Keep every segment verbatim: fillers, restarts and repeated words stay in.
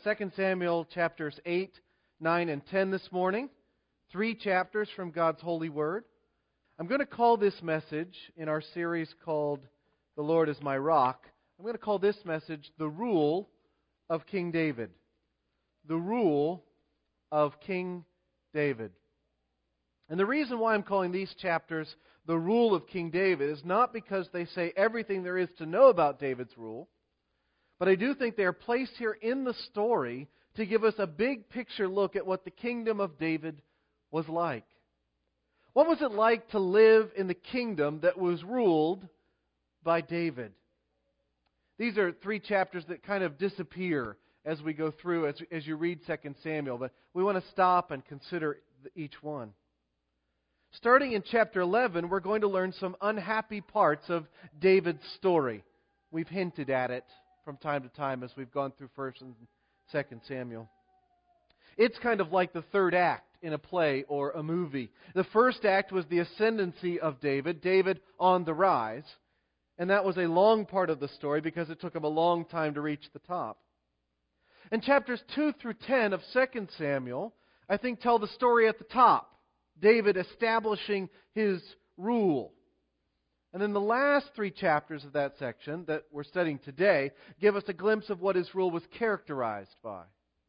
Second Samuel chapters eight, nine, and ten this morning. Three chapters from God's holy word. I'm going to call this message in our series called The Lord is My Rock. I'm going to call this message The Rule of King David. The Rule of King David. And the reason why I'm calling these chapters The Rule of King David is not because they say everything there is to know about David's rule, but I do think they are placed here in the story to give us a big picture look at what the kingdom of David was like. What was it like to live in the kingdom that was ruled by David? These are three chapters that kind of disappear as we go through, as, as you read Second Samuel, but we want to stop and consider each one. Starting in chapter eleven, we're going to learn some unhappy parts of David's story. We've hinted at it from time to time as we've gone through First and Second Samuel. It's kind of like the third act in a play or a movie. The first act was the ascendancy of David, David on the rise, and that was a long part of the story because it took him a long time to reach the top. And chapters two through ten of Second Samuel, I think, tell the story at the top. David establishing his rule. And then the last three chapters of that section that we're studying today give us a glimpse of what his rule was characterized by.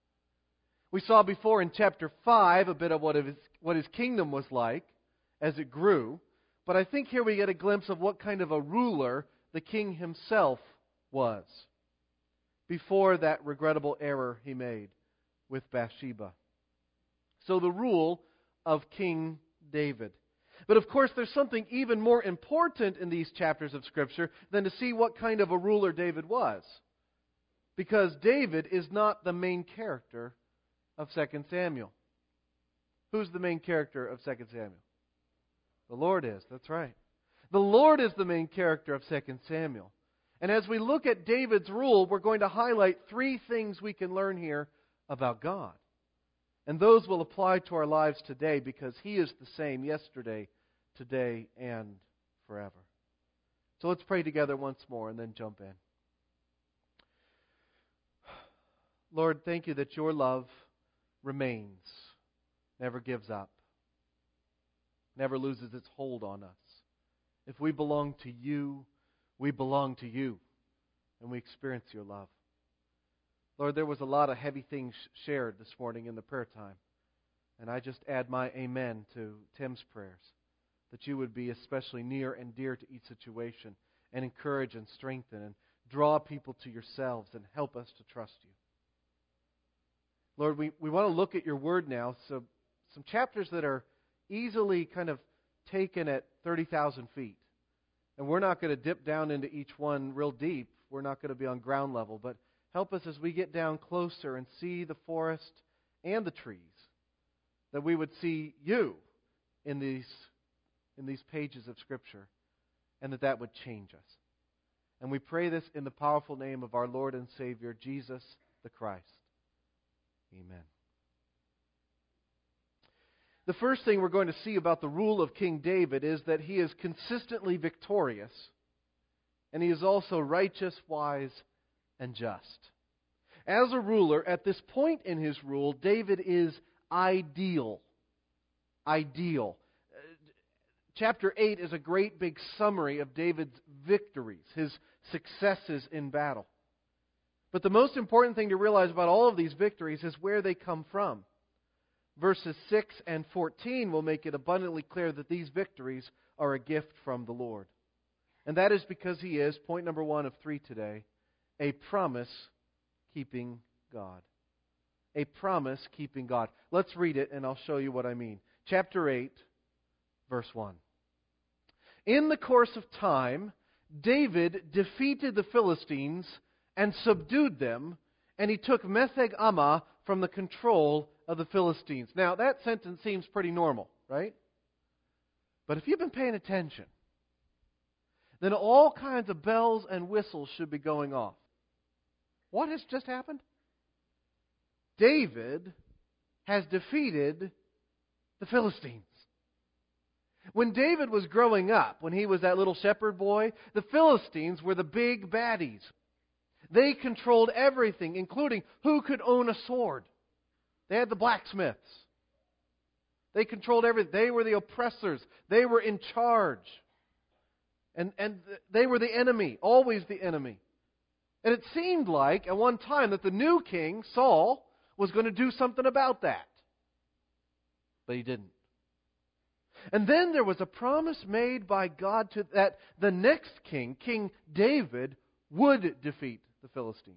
We saw before in chapter five a bit of what his, what his kingdom was like as it grew. But I think here we get a glimpse of what kind of a ruler the king himself was before that regrettable error he made with Bathsheba. So the rule of King David. But of course, there's something even more important in these chapters of Scripture than to see what kind of a ruler David was. Because David is not the main character of Second Samuel. Who's the main character of Second Samuel? The Lord is, that's right. The Lord is the main character of Second Samuel. And as we look at David's rule, we're going to highlight three things we can learn here about God. And those will apply to our lives today because He is the same yesterday, today, and forever. So let's pray together once more and then jump in. Lord, thank You that Your love remains, never gives up, never loses its hold on us. If we belong to You, we belong to You, and we experience Your love. Lord, there was a lot of heavy things shared this morning in the prayer time. And I just add my amen to Tim's prayers, that You would be especially near and dear to each situation and encourage and strengthen and draw people to Yourselves and help us to trust You. Lord, we, we want to look at Your Word now, so some chapters that are easily kind of taken at thirty thousand feet. And we're not going to dip down into each one real deep. We're not going to be on ground level, but help us as we get down closer and see the forest and the trees, that we would see You in these, in these pages of Scripture, and that that would change us. And we pray this in the powerful name of our Lord and Savior, Jesus the Christ. Amen. The first thing we're going to see about the rule of King David is that he is consistently victorious, and he is also righteous, wise, and just. As a ruler, at this point in his rule, David is ideal. Ideal. Chapter eight is a great big summary of David's victories, his successes in battle. But the most important thing to realize about all of these victories is where they come from. Verses six and fourteen will make it abundantly clear that these victories are a gift from the Lord. And that is because He is, point number one of three today, a promise-keeping God. A promise-keeping God. Let's read it and I'll show you what I mean. Chapter eight, verse one. In the course of time, David defeated the Philistines and subdued them, and he took Metheg-Ammah from the control of the Philistines. Now, that sentence seems pretty normal, right? But if you've been paying attention, then all kinds of bells and whistles should be going off. What has just happened? David has defeated the Philistines. When David was growing up, when he was that little shepherd boy, the Philistines were the big baddies. They controlled everything, including who could own a sword. They had the blacksmiths. They controlled everything. They were the oppressors. They were in charge. And, and they were the enemy, always the enemy. And it seemed like at one time that the new king, Saul, was going to do something about that. But he didn't. And then there was a promise made by God to, that the next king, King David, would defeat the Philistines.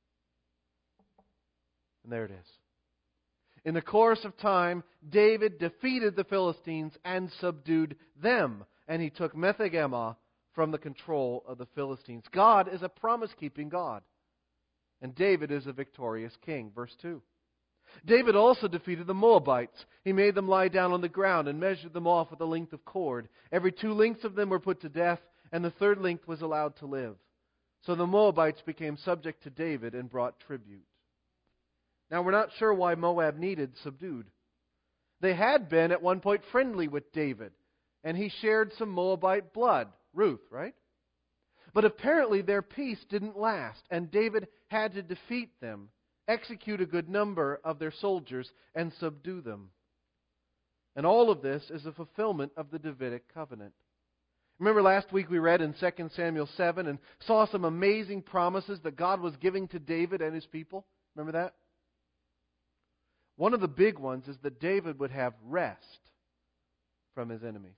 And there it is. In the course of time, David defeated the Philistines and subdued them. And he took Metheg-ammah from the control of the Philistines. God is a promise-keeping God. And David is a victorious king. Verse two. David also defeated the Moabites. He made them lie down on the ground and measured them off with a length of cord. Every two lengths of them were put to death, and the third length was allowed to live. So the Moabites became subject to David and brought tribute. Now, we're not sure why Moab needed subdued. They had been at one point friendly with David, and he shared some Moabite blood. Ruth, right? But apparently their peace didn't last, and David had to defeat them, execute a good number of their soldiers, and subdue them. And all of this is a fulfillment of the Davidic covenant. Remember last week we read in Second Samuel seven and saw some amazing promises that God was giving to David and his people? Remember that? One of the big ones is that David would have rest from his enemies.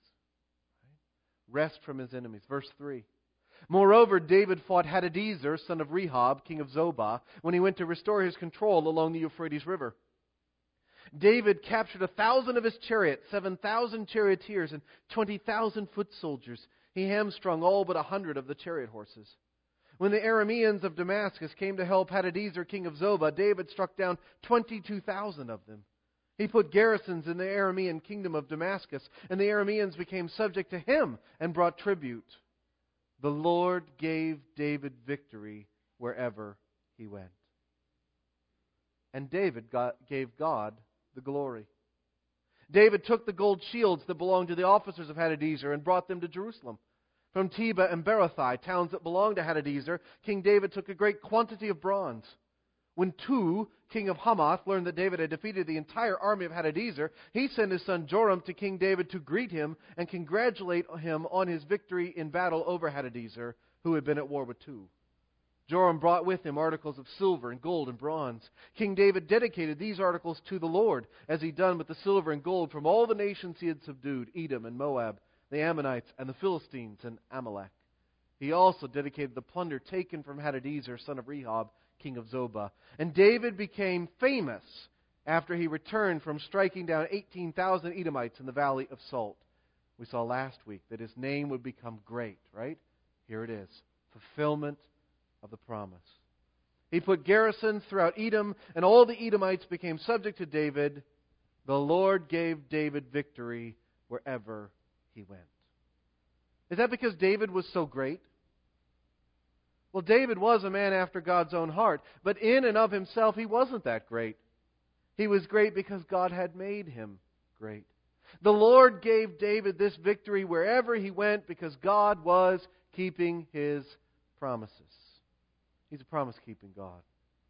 Rest from his enemies. Verse three. Moreover, David fought Hadadezer, son of Rehob, king of Zobah, when he went to restore his control along the Euphrates River. David captured a thousand of his chariots, seven thousand charioteers, and twenty thousand foot soldiers. He hamstrung all but a hundred of the chariot horses. When the Arameans of Damascus came to help Hadadezer, king of Zobah, David struck down twenty-two thousand of them. He put garrisons in the Aramean kingdom of Damascus, and the Arameans became subject to him and brought tribute. The Lord gave David victory wherever he went. And David got, gave God the glory. David took the gold shields that belonged to the officers of Hadadezer and brought them to Jerusalem. From Tebah and Berothai, towns that belonged to Hadadezer, King David took a great quantity of bronze. When Tu, king of Hamath, learned that David had defeated the entire army of Hadadezer, he sent his son Joram to King David to greet him and congratulate him on his victory in battle over Hadadezer, who had been at war with Tu. Joram brought with him articles of silver and gold and bronze. King David dedicated these articles to the Lord, as he'd done with the silver and gold from all the nations he had subdued, Edom and Moab, the Ammonites and the Philistines and Amalek. He also dedicated the plunder taken from Hadadezer, son of Rehob, king of Zobah. And David became famous after he returned from striking down eighteen thousand Edomites in the Valley of Salt. We saw last week that his name would become great, right? Here it is. Fulfillment of the promise. He put garrisons throughout Edom, and all the Edomites became subject to David. The Lord gave David victory wherever he went. Is that because David was so great? Well, David was a man after God's own heart, but in and of himself he wasn't that great. He was great because God had made him great. The Lord gave David this victory wherever he went because God was keeping His promises. He's a promise-keeping God.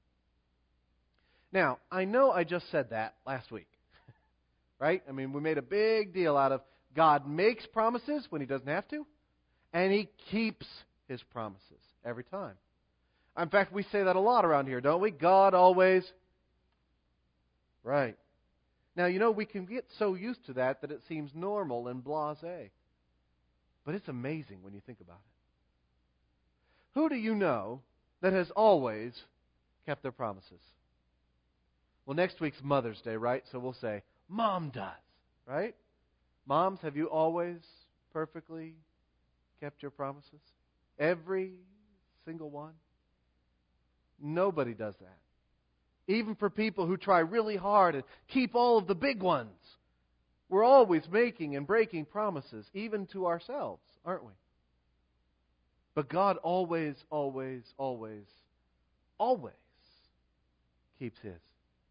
Now, I know I just said that last week, right? I mean, we made a big deal out of God makes promises when He doesn't have to, and He keeps His promises every time. In fact, we say that a lot around here, don't we? God always. Right. Now, you know, we can get so used to that that it seems normal and blasé. But it's amazing when you think about it. Who do you know that has always kept their promises? Well, next week's Mother's Day, right? So we'll say, Mom does, right? Moms, have you always perfectly kept your promises? Every single one? Nobody does that. Even for people who try really hard and keep all of the big ones. We're always making and breaking promises, even to ourselves, aren't we? But God always, always, always, always keeps His.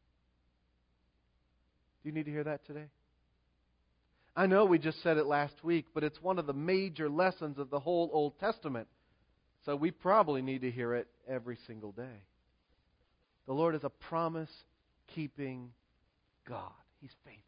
Do you need to hear that today? I know we just said it last week, but it's one of the major lessons of the whole Old Testament. So we probably need to hear it every single day. The Lord is a promise-keeping God. He's faithful.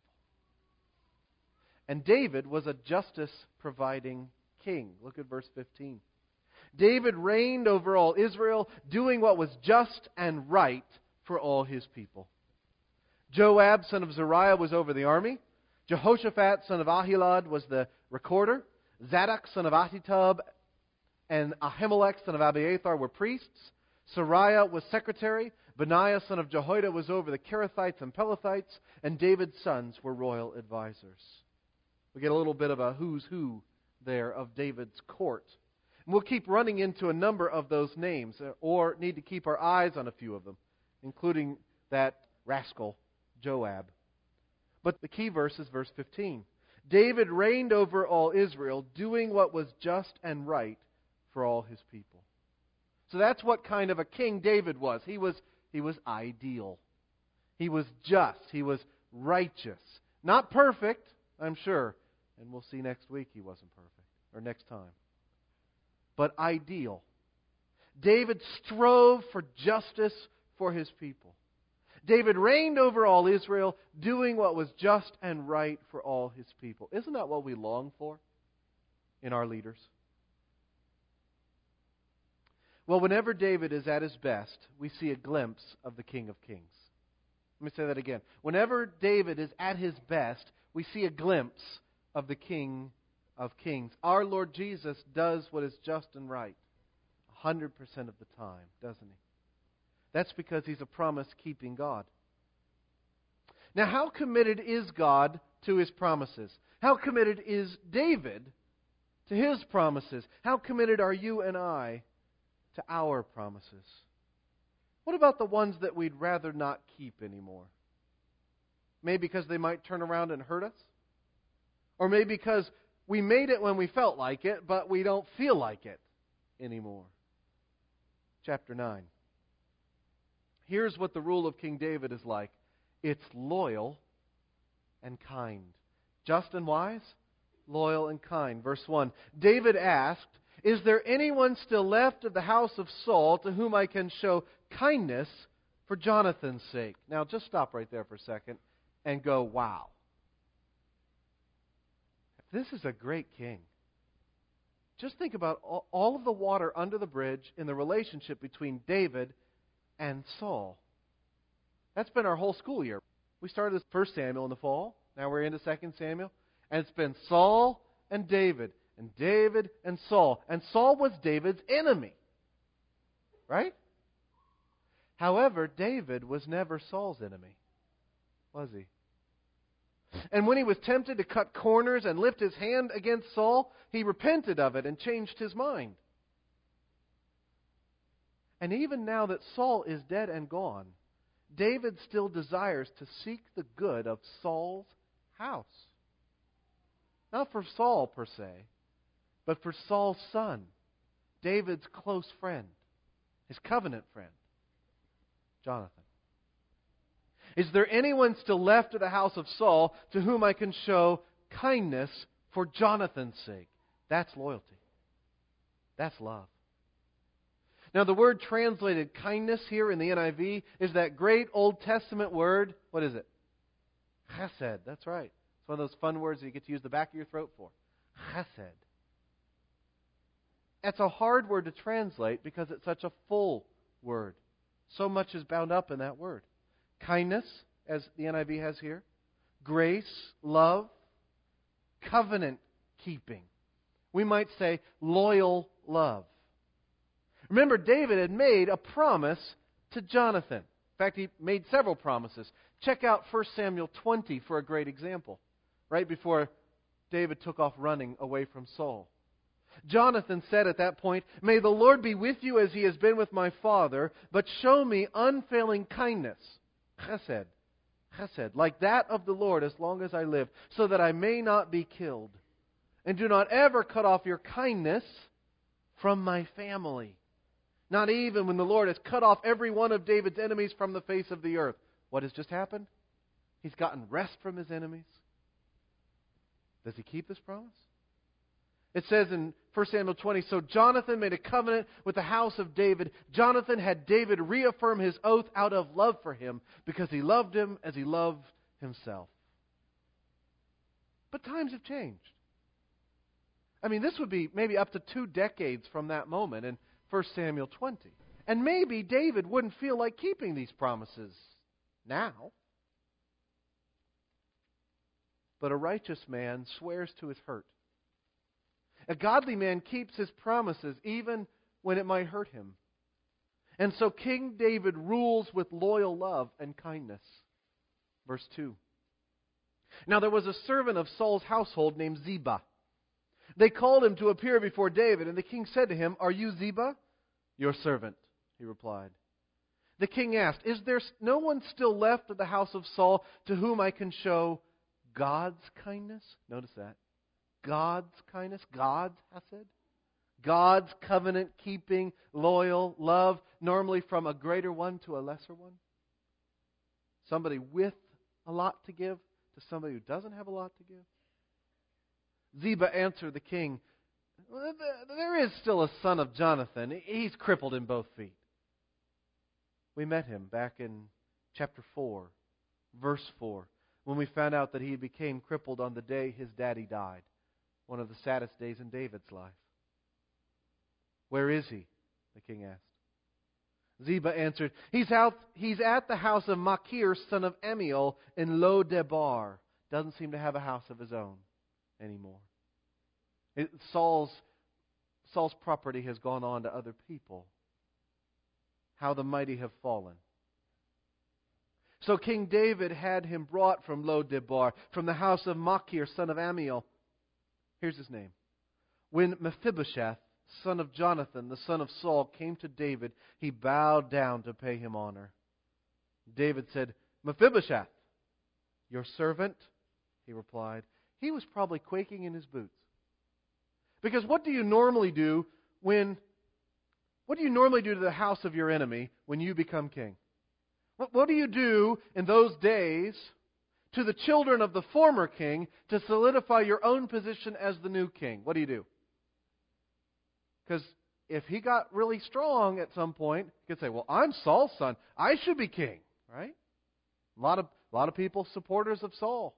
And David was a justice-providing king. Look at verse fifteen. David reigned over all Israel, doing what was just and right for all his people. Joab, son of Zeruiah, was over the army. Jehoshaphat, son of Ahilud, was the recorder. Zadok, son of Ahitub, and Ahimelech, son of Abiathar, were priests. Sariah was secretary. Benaiah, son of Jehoiada, was over the Kerethites and Pelethites. And David's sons were royal advisors. We get a little bit of a who's who there of David's court. And we'll keep running into a number of those names, or need to keep our eyes on a few of them, including that rascal, Joab. But the key verse is verse fifteen. David reigned over all Israel, doing what was just and right for all his people. So that's what kind of a king David was. He was, he was ideal. He was just. He was righteous. Not perfect, I'm sure. And we'll see next week he wasn't perfect, or next time. But ideal. David strove for justice for his people. David reigned over all Israel, doing what was just and right for all his people. Isn't that what we long for in our leaders? Well, whenever David is at his best, we see a glimpse of the King of Kings. Let me say that again. Whenever David is at his best, we see a glimpse of the King of Kings. Our Lord Jesus does what is just and right one hundred percent of the time, doesn't he? That's because He's a promise-keeping God. Now, how committed is God to His promises? How committed is David to His promises? How committed are you and I to our promises? What about the ones that we'd rather not keep anymore? Maybe because they might turn around and hurt us? Or maybe because we made it when we felt like it, but we don't feel like it anymore? Chapter nine. Here's what the rule of King David is like. It's loyal and kind. Just and wise, loyal and kind. Verse one. David asked, "Is there anyone still left of the house of Saul to whom I can show kindness for Jonathan's sake?" Now just stop right there for a second and go, wow. This is a great king. Just think about all, all of the water under the bridge in the relationship between David and Saul. That's been our whole school year. We started this First Samuel in the fall. Now we're into Second Samuel. And it's been Saul and David. And David and Saul. And Saul was David's enemy. Right? However, David was never Saul's enemy. Was he? And when he was tempted to cut corners and lift his hand against Saul, he repented of it and changed his mind. And even now that Saul is dead and gone, David still desires to seek the good of Saul's house. Not for Saul per se, but for Saul's son, David's close friend, his covenant friend, Jonathan. Is there anyone still left of the house of Saul to whom I can show kindness for Jonathan's sake? That's loyalty. That's love. Now, the word translated kindness here in the N I V is that great Old Testament word. What is it? Chesed. That's right. It's one of those fun words that you get to use the back of your throat for. Chesed. It's a hard word to translate because it's such a full word. So much is bound up in that word. Kindness, as the N I V has here. Grace, love, covenant keeping. We might say loyal love. Remember, David had made a promise to Jonathan. In fact, he made several promises. Check out First Samuel twenty for a great example. Right before David took off running away from Saul. Jonathan said at that point, "May the Lord be with you as He has been with my father, but show me unfailing kindness." Chesed. Chesed. Like that of the Lord as long as I live, so that I may not be killed. And do not ever cut off your kindness from my family. Not even when the Lord has cut off every one of David's enemies from the face of the earth. What has just happened? He's gotten rest from his enemies. Does he keep this promise? It says in First Samuel twenty, so Jonathan made a covenant with the house of David. Jonathan had David reaffirm his oath out of love for him, because he loved him as he loved himself. But times have changed. I mean, this would be maybe up to two decades from that moment in First Samuel twenty. And maybe David wouldn't feel like keeping these promises now. But a righteous man swears to his hurt. A godly man keeps his promises even when it might hurt him. And so King David rules with loyal love and kindness. Verse two. Now there was a servant of Saul's household named Ziba. They called him to appear before David, and the king said to him, "Are you Ziba?" "Your servant," he replied. The king asked, "Is there no one still left of the house of Saul to whom I can show God's kindness?" Notice that. God's kindness, God's hesed, God's covenant-keeping, loyal love, normally from a greater one to a lesser one. Somebody with a lot to give to somebody who doesn't have a lot to give. Ziba answered the king, "There is still a son of Jonathan. He's crippled in both feet." We met him back in chapter four, verse four, when we found out that he became crippled on the day his daddy died. One of the saddest days in David's life. "Where is he?" the king asked. Ziba answered, He's out. He's at the house of Machir, son of Amiel, in Lo-debar. Doesn't seem to have a house of his own anymore. It, Saul's, Saul's property has gone on to other people. How the mighty have fallen. So King David had him brought from Lo-debar, from the house of Machir, son of Amiel. Here's his name. When Mephibosheth, son of Jonathan, the son of Saul, came to David, he bowed down to pay him honor. David said, "Mephibosheth, your servant," he replied. He was probably quaking in his boots. Because what do you normally do when, what do you normally do to the house of your enemy when you become king? What, what do you do in those days to the children of the former king to solidify your own position as the new king? What do you do? Because if he got really strong at some point, he could say, "Well, I'm Saul's son. I should be king." Right? A lot of, a lot of people supporters of Saul.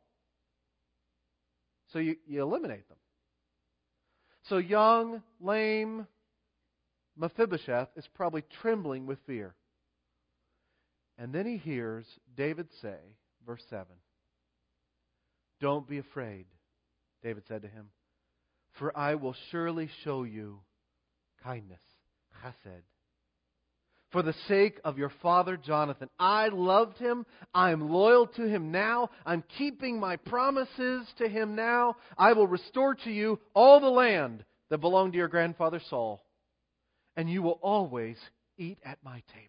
So you, you eliminate them. So young, lame Mephibosheth is probably trembling with fear. And then he hears David say, verse seven, "Don't be afraid," David said to him, "for I will surely show you kindness," chesed. "For the sake of your father Jonathan. I loved him. I'm loyal to him now. I'm keeping my promises to him now. I will restore to you all the land that belonged to your grandfather Saul. And you will always eat at my table."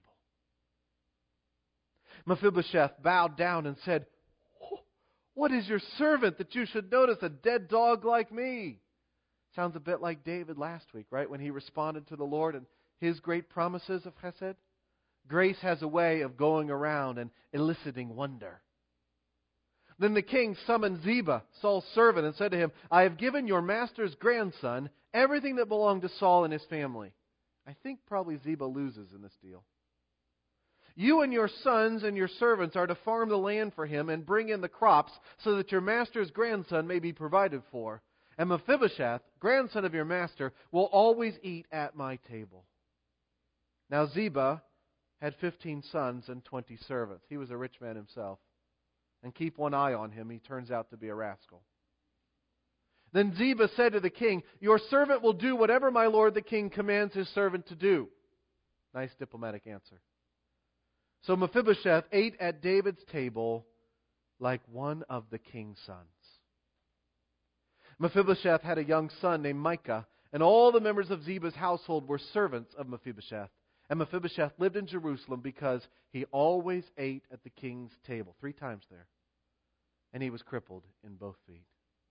Mephibosheth bowed down and said, "What is your servant that you should notice a dead dog like me?" Sounds a bit like David last week, right? When he responded to the Lord and His great promises of chesed. Grace has a way of going around and eliciting wonder. Then the king summoned Ziba, Saul's servant, and said to him, "I have given your master's grandson everything that belonged to Saul and his family." I think probably Ziba loses in this deal. "You and your sons and your servants are to farm the land for him and bring in the crops so that your master's grandson may be provided for. And Mephibosheth, grandson of your master, will always eat at my table." Now Ziba had fifteen sons and twenty servants. He was a rich man himself. And keep one eye on him. He turns out to be a rascal. Then Ziba said to the king, "Your servant will do whatever my lord the king commands his servant to do." Nice diplomatic answer. So Mephibosheth ate at David's table like one of the king's sons. Mephibosheth had a young son named Micah, and all the members of Ziba's household were servants of Mephibosheth. And Mephibosheth lived in Jerusalem because he always ate at the king's table, three times there. And he was crippled in both feet.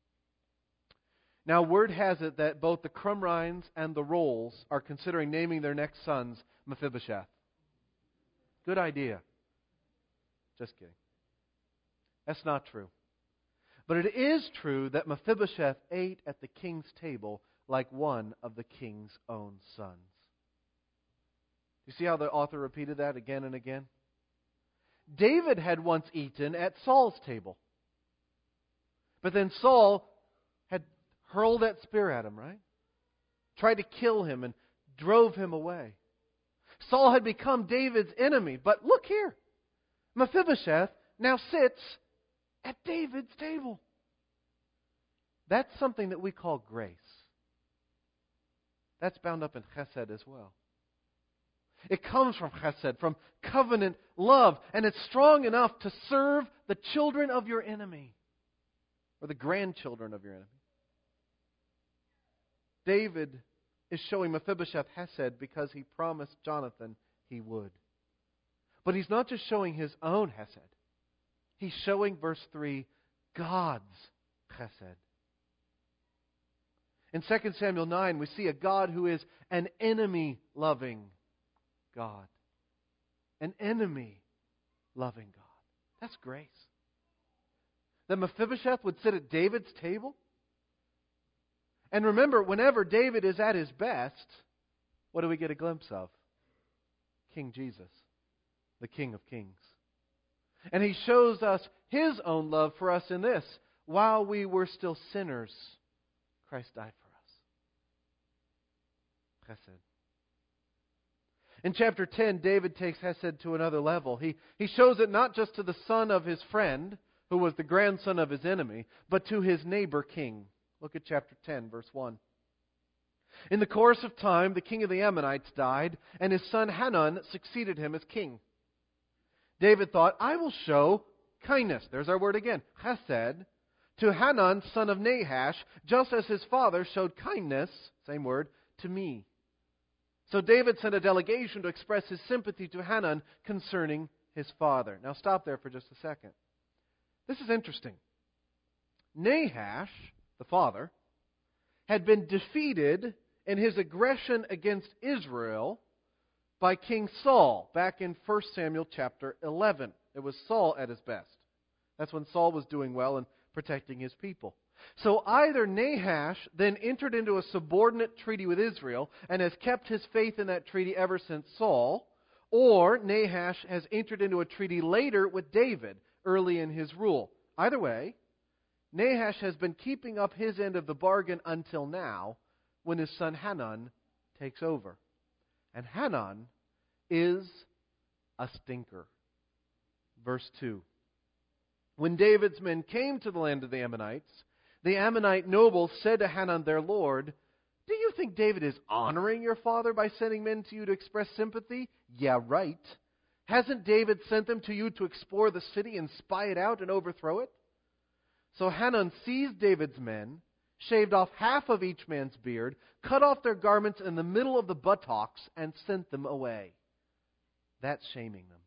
Now, word has it that both the Crumrines and the Rolls are considering naming their next sons Mephibosheth. Good idea. Just kidding. That's not true. But it is true that Mephibosheth ate at the king's table like one of the king's own sons. You see how the author repeated that again and again? David had once eaten at Saul's table. But then Saul had hurled that spear at him, right? Tried to kill him and drove him away. Saul had become David's enemy. But look here. Mephibosheth now sits at David's table. That's something that we call grace. That's bound up in chesed as well. It comes from chesed, from covenant love, and it's strong enough to serve the children of your enemy, or the grandchildren of your enemy. David is showing Mephibosheth chesed because he promised Jonathan he would. But he's not just showing his own chesed. He's showing, verse three, God's chesed. In Second Samuel nine, we see a God who is an enemy-loving God. An enemy-loving God. That's grace. That Mephibosheth would sit at David's table. And remember, whenever David is at his best, what do we get a glimpse of? King Jesus, the King of Kings. And He shows us His own love for us in this. While we were still sinners, Christ died for us. Chesed. In chapter ten, David takes Hesed to another level. He, he shows it not just to the son of his friend, who was the grandson of his enemy, but to his neighbor king. Look at chapter ten, verse one. In the course of time, the king of the Ammonites died, and his son Hanun succeeded him as king. David thought, I will show kindness, there's our word again, chesed, to Hanun, son of Nahash, just as his father showed kindness, same word, to me. So David sent a delegation to express his sympathy to Hanun concerning his father. Now stop there for just a second. This is interesting. Nahash, the father, had been defeated in his aggression against Israel by King Saul back in First Samuel chapter eleven. It was Saul at his best. That's when Saul was doing well and protecting his people. So either Nahash then entered into a subordinate treaty with Israel and has kept his faith in that treaty ever since Saul, or Nahash has entered into a treaty later with David early in his rule. Either way, Nahash has been keeping up his end of the bargain until now, when his son Hanun takes over. And Hanun is a stinker. Verse two. When David's men came to the land of the Ammonites, the Ammonite nobles said to Hanun their lord, Do you think David is honoring your father by sending men to you to express sympathy? Yeah, right. Hasn't David sent them to you to explore the city and spy it out and overthrow it? So Hanun seized David's men, shaved off half of each man's beard, cut off their garments in the middle of the buttocks, and sent them away. That's shaming them.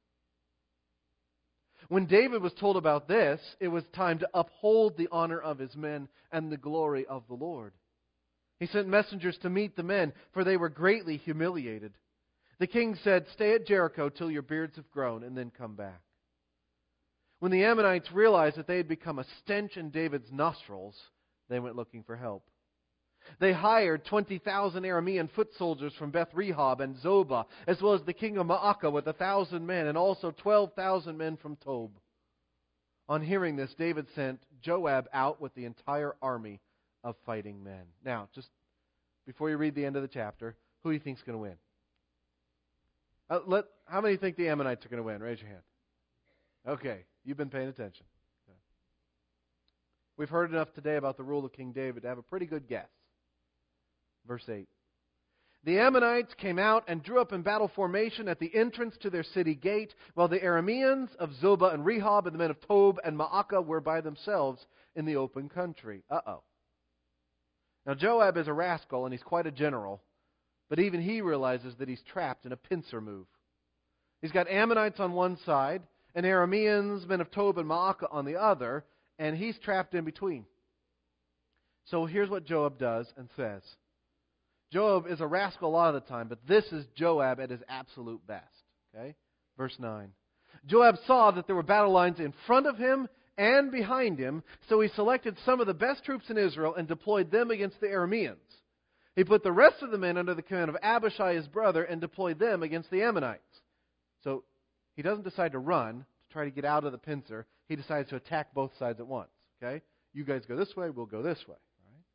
When David was told about this, it was time to uphold the honor of his men and the glory of the Lord. He sent messengers to meet the men, for they were greatly humiliated. The king said, Stay at Jericho till your beards have grown, and then come back. When the Ammonites realized that they had become a stench in David's nostrils, they went looking for help. They hired twenty thousand Aramean foot soldiers from Beth Rehob and Zobah, as well as the king of Maacah with a thousand men, and also twelve thousand men from Tob. On hearing this, David sent Joab out with the entire army of fighting men. Now, just before you read the end of the chapter, who do you think is going to win? Uh, let, how many think the Ammonites are going to win? Raise your hand. Okay, you've been paying attention. Okay. We've heard enough today about the rule of King David to have a pretty good guess. Verse eight. The Ammonites came out and drew up in battle formation at the entrance to their city gate, while the Arameans of Zobah and Rehob and the men of Tob and Maacah were by themselves in the open country. Uh-oh. Now Joab is a rascal and he's quite a general, but even he realizes that he's trapped in a pincer move. He's got Ammonites on one side and Arameans, men of Tob and Maacah on the other, and he's trapped in between. So here's what Joab does and says. Joab is a rascal a lot of the time, but this is Joab at his absolute best. Okay? Verse nine. Joab saw that there were battle lines in front of him and behind him, so he selected some of the best troops in Israel and deployed them against the Arameans. He put the rest of the men under the command of Abishai, his brother, and deployed them against the Ammonites. So he doesn't decide to run to try to get out of the pincer. He decides to attack both sides at once. Okay? You guys go this way, we'll go this way.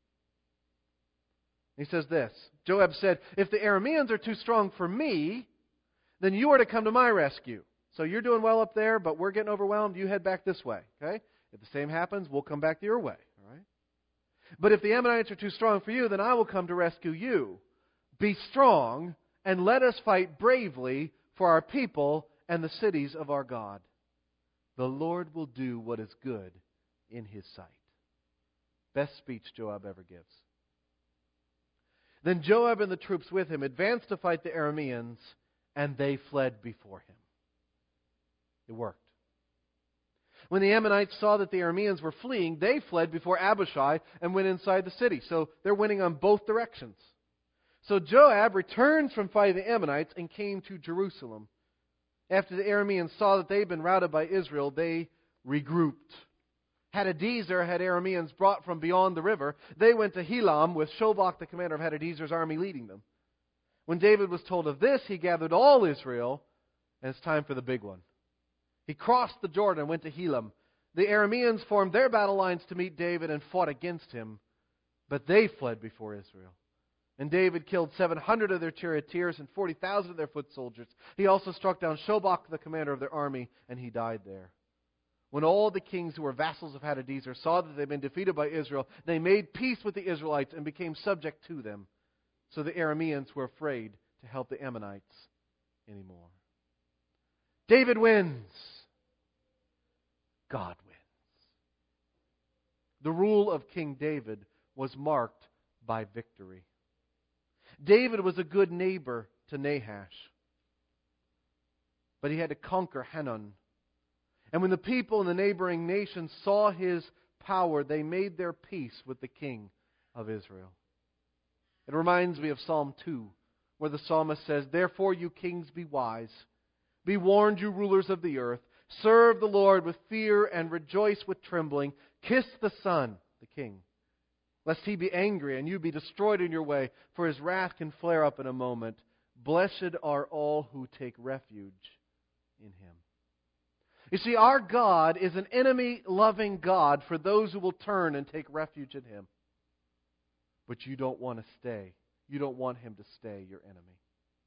He says this, Joab said, if the Arameans are too strong for me, then you are to come to my rescue. So you're doing well up there, but we're getting overwhelmed. You head back this way. Okay? If the same happens, we'll come back your way. All right? But if the Ammonites are too strong for you, then I will come to rescue you. Be strong, and let us fight bravely for our people and the cities of our God. The Lord will do what is good in His sight. Best speech Joab ever gives. Then Joab and the troops with him advanced to fight the Arameans, and they fled before him. It worked. When the Ammonites saw that the Arameans were fleeing, they fled before Abishai and went inside the city. So they're winning on both directions. So Joab returns from fighting the Ammonites and came to Jerusalem. After the Arameans saw that they had been routed by Israel, they regrouped. Hadadezer had Arameans brought from beyond the river. They went to Helam with Shobach, the commander of Hadadezer's army, leading them. When David was told of this, he gathered all Israel, and it's time for the big one. He crossed the Jordan and went to Helam. The Arameans formed their battle lines to meet David and fought against him, but they fled before Israel. And David killed seven hundred of their charioteers and forty thousand of their foot soldiers. He also struck down Shobach, the commander of their army, and he died there. When all the kings who were vassals of Hadadezer saw that they had been defeated by Israel, they made peace with the Israelites and became subject to them. So the Arameans were afraid to help the Ammonites anymore. David wins. God wins. The rule of King David was marked by victory. David was a good neighbor to Nahash, but he had to conquer Hanun. And when the people in the neighboring nations saw his power, they made their peace with the king of Israel. It reminds me of Psalm two, where the psalmist says, therefore you kings be wise. Be warned, you rulers of the earth. Serve the Lord with fear and rejoice with trembling. Kiss the Son, the king, lest he be angry and you be destroyed in your way, for his wrath can flare up in a moment. Blessed are all who take refuge in him. You see, our God is an enemy-loving God for those who will turn and take refuge in Him. But you don't want to stay. You don't want Him to stay your enemy.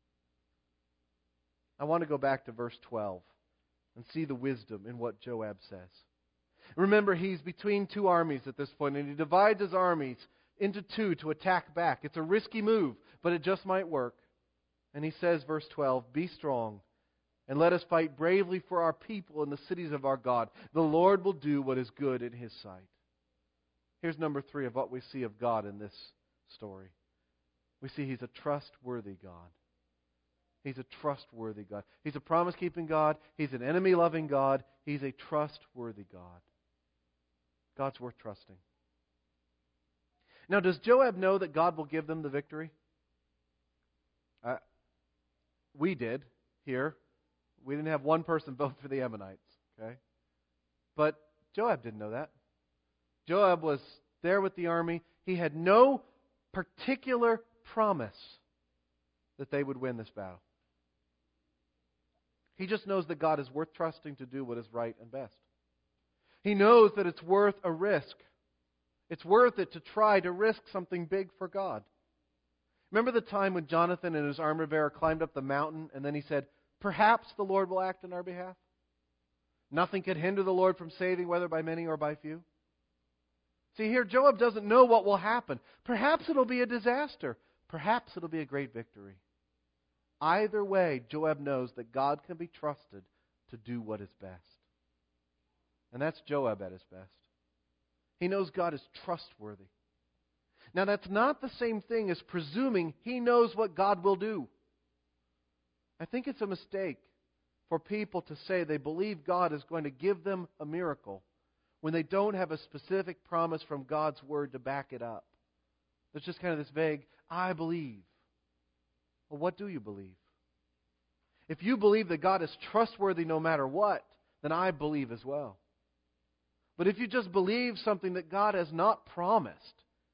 I want to go back to verse twelve and see the wisdom in what Joab says. Remember, he's between two armies at this point, and he divides his armies into two to attack back. It's a risky move, but it just might work. And he says, verse twelve, be strong. And let us fight bravely for our people and the cities of our God. The Lord will do what is good in His sight. Here's number three of what we see of God in this story. We see He's a trustworthy God. He's a trustworthy God. He's a promise-keeping God. He's an enemy-loving God. He's a trustworthy God. God's worth trusting. Now, does Joab know that God will give them the victory? Uh, we did here. We didn't have one person vote for the Ammonites, okay? But Joab didn't know that. Joab was there with the army. He had no particular promise that they would win this battle. He just knows that God is worth trusting to do what is right and best. He knows that it's worth a risk. It's worth it to try to risk something big for God. Remember the time when Jonathan and his armor bearer climbed up the mountain and then he said, perhaps the Lord will act on our behalf? Nothing could hinder the Lord from saving, whether by many or by few. See, here Joab doesn't know what will happen. Perhaps it'll be a disaster. Perhaps it'll be a great victory. Either way, Joab knows that God can be trusted to do what is best. And that's Joab at his best. He knows God is trustworthy. Now, that's not the same thing as presuming he knows what God will do. I think it's a mistake for people to say they believe God is going to give them a miracle when they don't have a specific promise from God's Word to back it up. There's just kind of this vague, I believe. Well, what do you believe? If you believe that God is trustworthy no matter what, then I believe as well. But if you just believe something that God has not promised,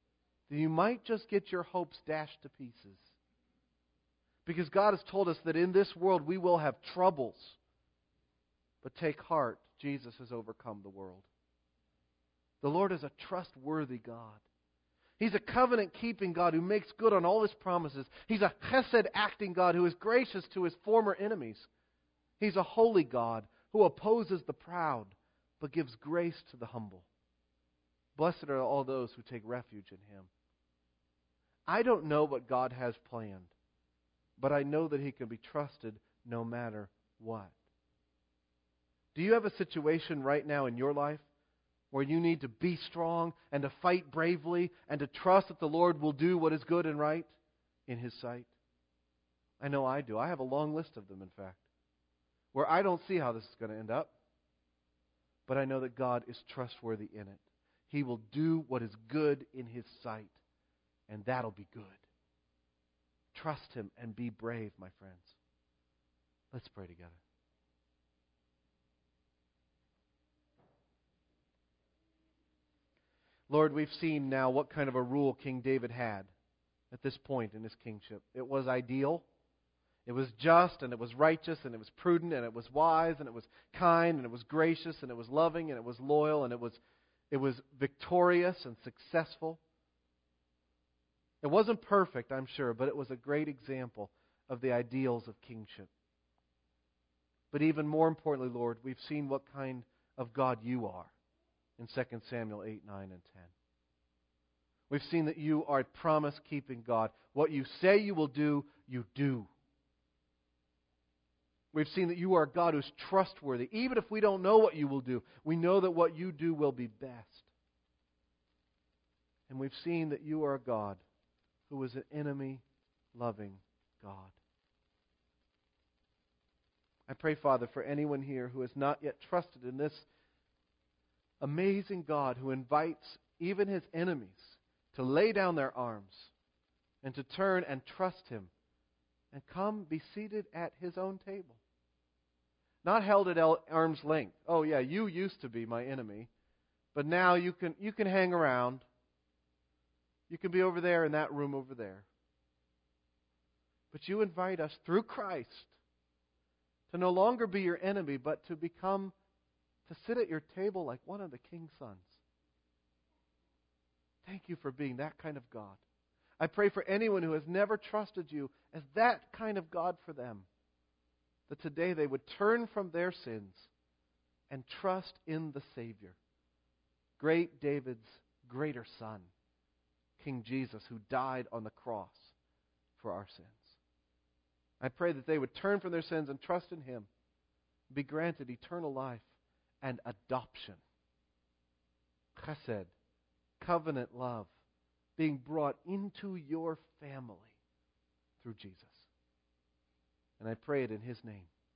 then you might just get your hopes dashed to pieces. Because God has told us that in this world we will have troubles. But take heart, Jesus has overcome the world. The Lord is a trustworthy God. He's a covenant-keeping God who makes good on all His promises. He's a chesed-acting God who is gracious to His former enemies. He's a holy God who opposes the proud, but gives grace to the humble. Blessed are all those who take refuge in Him. I don't know what God has planned, but I know that He can be trusted no matter what. Do you have a situation right now in your life where you need to be strong and to fight bravely and to trust that the Lord will do what is good and right in His sight? I know I do. I have a long list of them, in fact, where I don't see how this is going to end up, but I know that God is trustworthy in it. He will do what is good in His sight, and that'll be good. Trust Him and be brave, my friends. Let's pray together. Lord, we've seen now what kind of a rule King David had at this point in his kingship. It was ideal, it was just, and it was righteous, and it was prudent, and it was wise, and it was kind, and it was gracious, and it was loving, and it was loyal, and it was it was victorious and successful. It wasn't perfect, I'm sure, but it was a great example of the ideals of kingship. But even more importantly, Lord, we've seen what kind of God You are in Second Samuel eight, nine, and ten. We've seen that You are a promise-keeping God. What You say You will do, You do. We've seen that You are a God who's trustworthy. Even if we don't know what You will do, we know that what You do will be best. And we've seen that You are a God who is an enemy-loving God. I pray, Father, for anyone here who has not yet trusted in this amazing God who invites even His enemies to lay down their arms and to turn and trust Him and come be seated at His own table. Not held at arm's length. Oh yeah, you used to be my enemy, but now you can you can hang around. You can be over there in that room over there. But You invite us through Christ to no longer be Your enemy, but to become, to sit at Your table like one of the king's sons. Thank You for being that kind of God. I pray for anyone who has never trusted You as that kind of God for them, that today they would turn from their sins and trust in the Savior, great David's greater son, King Jesus, who died on the cross for our sins. I pray that they would turn from their sins and trust in Him, be granted eternal life and adoption. Chesed, covenant love, being brought into Your family through Jesus. And I pray it in His name.